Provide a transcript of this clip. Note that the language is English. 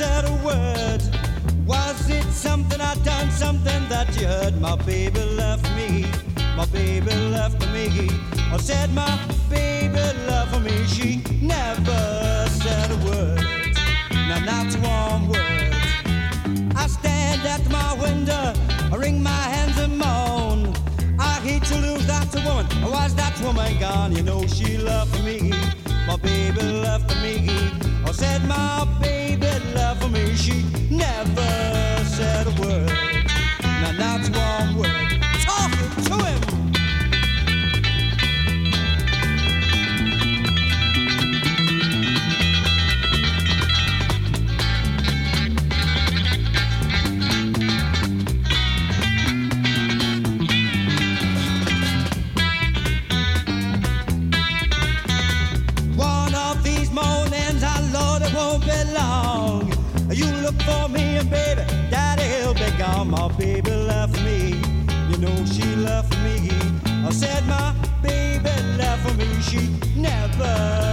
said a word. Was it something I done, something that you heard? My baby left me, my baby left me. I said my baby left me. She never said a word, no, not one word. I stand at my window, I wring my hands and moan. I hate to lose that woman. Was that woman gone? You know she left me. My baby left me. I said my baby left me. She never said a word. Now not one word. Talking to him. Won't be long. You look for me and baby, daddy he'll be gone. My baby left me, you know she left me. I said my baby left me, she never